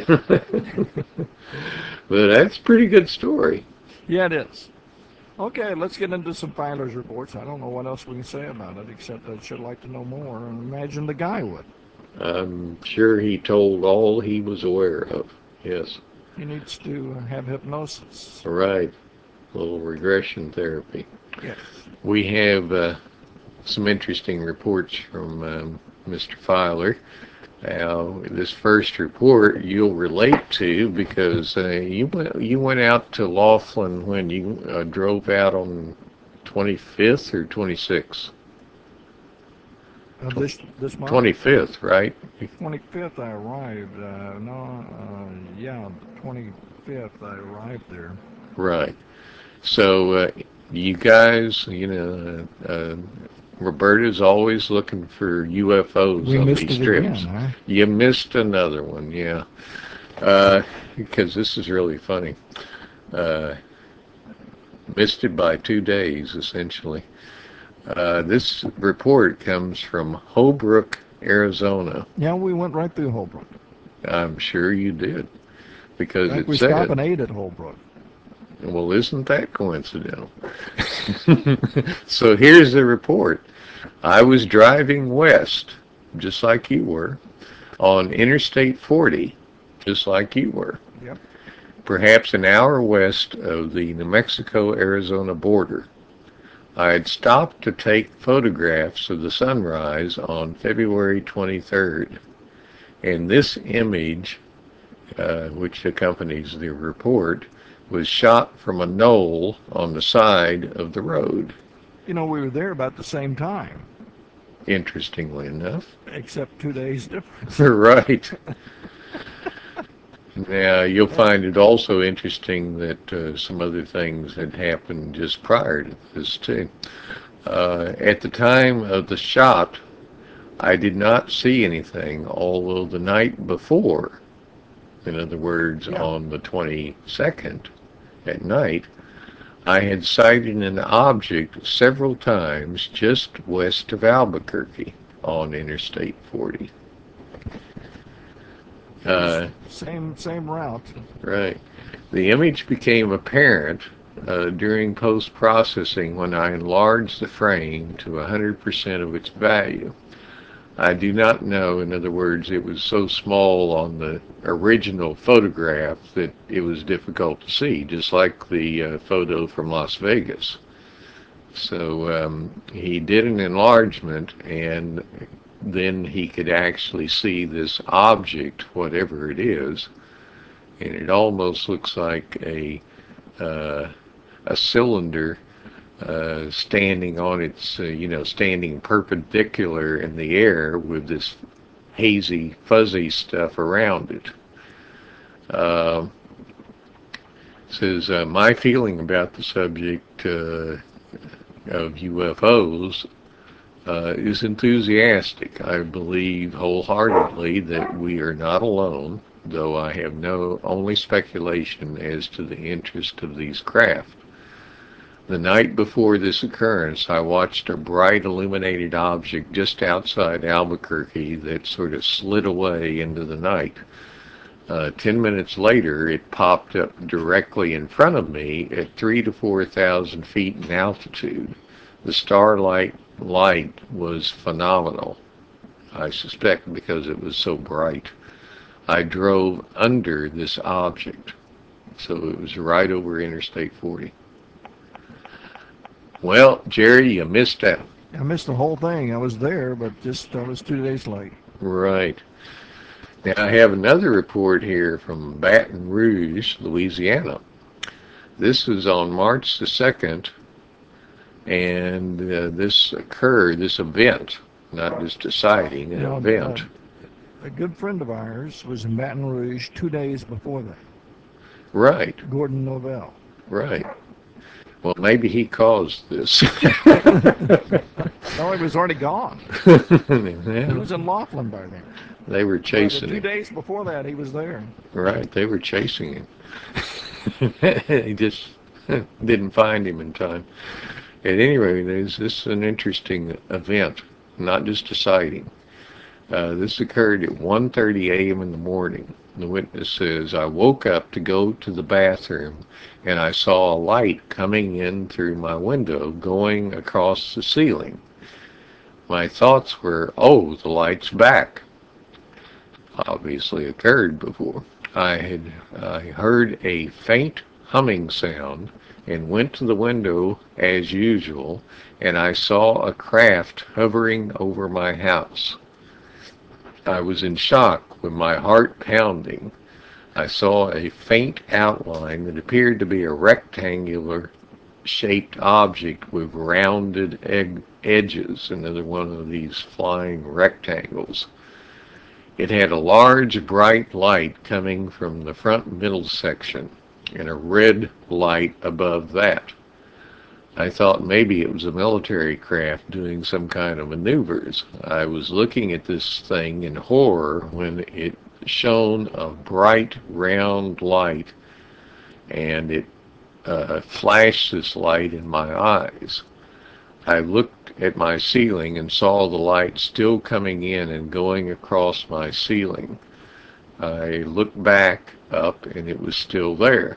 But that's a pretty good story. Yeah, it is. Okay, let's get into some filers reports. I don't know what else we can say about it, except I should like to know more, and imagine the guy would. I'm sure he told all he was aware of. Yes. He needs to have hypnosis. Right. A little regression therapy. Yes. We have uh, some interesting reports from um, Mister Filer. Now, this first report you'll relate to because uh, you went you went out to Laughlin when you uh, drove out on twenty-fifth or twenty-sixth. Uh, this this month. twenty-fifth, right? twenty-fifth, I arrived. Uh, no, uh, yeah, twenty-fifth, I arrived there. Right. So uh, you guys, you know, uh, uh, Roberta's always looking for U F Os We on missed these it trips. again, huh? You missed another one, yeah. Uh, because this is really funny. Uh, missed it by two days, essentially. Uh, this report comes from Holbrook, Arizona. Yeah, we went right through Holbrook. I'm sure you did, because In fact, it we stopped and said, ate at Holbrook. well, isn't that coincidental? So here's the report. I was driving west, just like you were, on Interstate forty, just like you were, Yep. perhaps an hour west of the New Mexico-Arizona border. I had stopped to take photographs of the sunrise on February twenty-third, and this image, uh, which accompanies the report, was shot from a knoll on the side of the road. You know, we were there about the same time, Interestingly enough. except two days difference. Right. Now, you'll find it also interesting that uh, some other things had happened just prior to this, too. Uh, at the time of the shot, I did not see anything, although the night before, in other words, Yeah. on the twenty-second at night, I had sighted an object several times just west of Albuquerque on Interstate forty. Uh, Same same route. right. The image became apparent uh, during post-processing when I enlarged the frame to one hundred percent of its value. I do not know, in other words, it was so small on the original photograph that it was difficult to see, just like the uh, photo from Las Vegas. So um, he did an enlargement, and then he could actually see this object, whatever it is, and it almost looks like a uh, a cylinder uh, standing on its, uh, you know, standing perpendicular in the air with this hazy, fuzzy stuff around it. Uh, says, uh, my feeling about the subject uh, of U F Os uh, is enthusiastic. I believe wholeheartedly that we are not alone, though I have no only speculation as to the interest of these craft. The night before this occurrence, I watched a bright illuminated object just outside Albuquerque that sort of slid away into the night. Uh, ten minutes later, it popped up directly in front of me at three to four thousand feet in altitude. The starlight light was phenomenal. I suspect because it was so bright. I drove under this object, so it was right over Interstate forty. Well, Jerry, you missed out. I missed the whole thing. I was there, but just I was two days late. Right. Now, I have another report here from Baton Rouge, Louisiana. This was on March the second, and uh, this occurred, this event, not just a sighting, an Now, uh, event. a good friend of ours was in Baton Rouge two days before that. Right, Gordon Novell. right. Well, maybe he caused this. No, he was already gone. He Yeah, was in Laughlin by then. they were But the chasing two him. days before that, he was there. Right, they were chasing him. He just didn't find him in time. At any rate, this is an interesting event, not just a sighting. Uh, this occurred at one thirty a m in the morning. The witness says, I woke up to go to the bathroom and I saw a light coming in through my window going across the ceiling. My thoughts were, oh, the light's back. Obviously occurred before. I had I heard a faint humming sound and went to the window as usual, and I saw a craft hovering over my house. I was in shock with my heart pounding. I saw a faint outline that appeared to be a rectangular shaped object with rounded ed- edges, another one of these flying rectangles. It had a large bright light coming from the front middle section and a red light above that. I thought maybe it was a military craft doing some kind of maneuvers. I was looking at this thing in horror when it shone a bright round light and it uh, flashed this light in my eyes. I looked at my ceiling and saw the light still coming in and going across my ceiling. I looked back up and it was still there.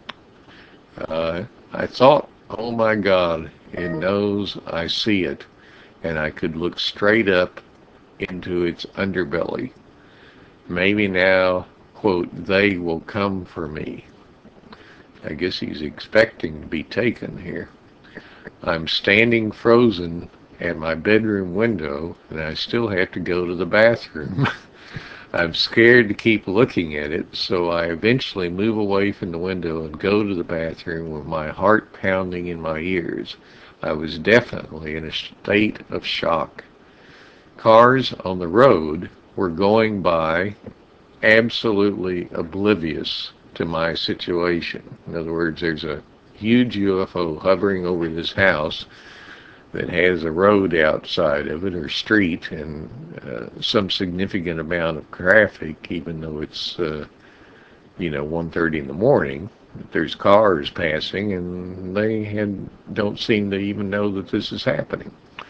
Uh, I thought, oh my God, it knows I see it, and I could look straight up into its underbelly. Maybe now, quote, they will come for me. I guess he's expecting to be taken here. I'm standing frozen at my bedroom window, and I still have to go to the bathroom. I'm scared to keep looking at it, so I eventually move away from the window and go to the bathroom with my heart pounding in my ears. I was definitely in a state of shock. Cars on the road were going by absolutely oblivious to my situation. In other words, there's a huge U F O hovering over this house that has a road outside of it or street and uh, some significant amount of traffic, even though it's uh, you know one thirty in the morning. There's cars passing, and they had, don't seem to even know that this is happening.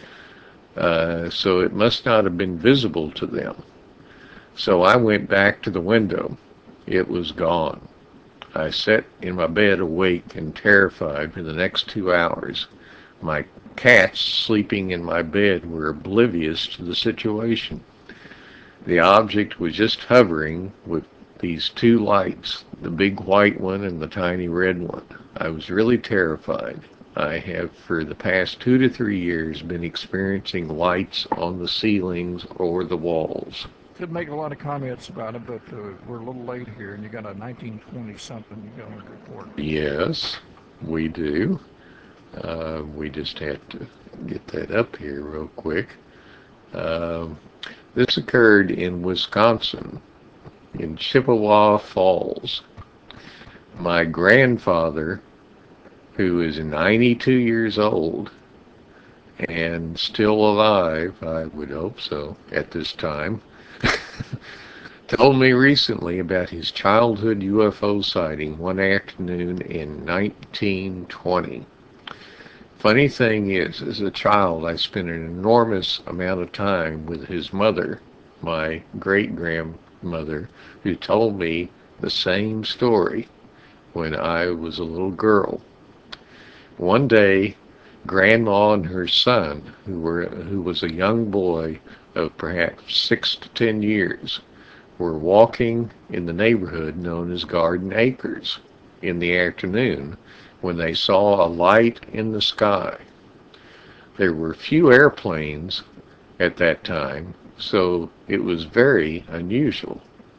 Uh, so it must not have been visible to them. So I went back to the window. It was gone. I sat in my bed awake and terrified for the next two hours. My cats sleeping in my bed were oblivious to the situation. The object was just hovering with these two lights, the big white one and the tiny red one. I was really terrified. I have for the past two to three years been experiencing lights on the ceilings or the walls. Could make a lot of comments about it, but uh, we're a little late here, and you got a nineteen twenty something you got on the report. Yes, we do. Uh, we just have to get that up here real quick. Um, this occurred in Wisconsin, in Chippewa Falls. My grandfather, who is ninety-two years old and still alive, I would hope so, at this time, told me recently about his childhood U F O sighting one afternoon in nineteen twenty. Funny thing is, as a child, I spent an enormous amount of time with his mother, my great grandmother, who told me the same story when I was a little girl. One day, Grandma and her son, who were who was a young boy of perhaps six to ten years, were walking in the neighborhood known as Garden Acres in the afternoon when they saw a light in the sky. There were few airplanes at that time, so it was very unusual.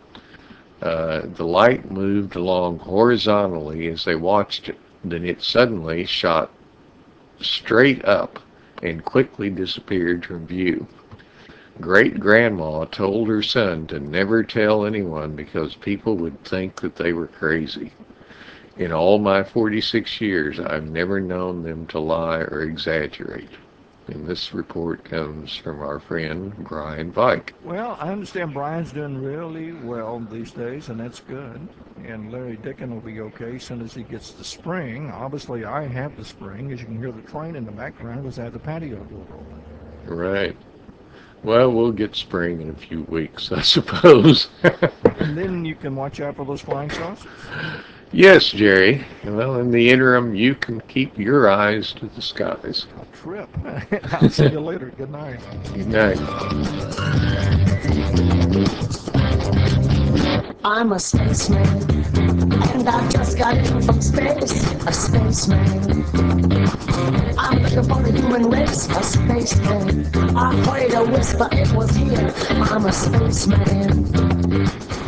Uh, the light moved along horizontally as they watched it. Then it suddenly shot straight up and quickly disappeared from view. Great grandma told her son to never tell anyone because people would think that they were crazy. In all my forty-six years, I've never known them to lie or exaggerate. And this report comes from our friend Brian Vike. Well, I understand Brian's doing really well these days, and that's good. And Larry Dickin will be okay as soon as he gets the spring. Obviously, I have the spring. As you can hear the train in the background, because I have the patio door open. Right. Well, we'll get spring in a few weeks, I suppose. And then you can watch out for those flying saucers. Yes, Jerry. Well, in the interim, you can keep your eyes to the skies. A trip. I'll see you later. Good night. Good night. I'm a spaceman, and I just got in from space. A spaceman. I'm looking for the human race. A spaceman. I heard a whisper, it was here. I'm a spaceman.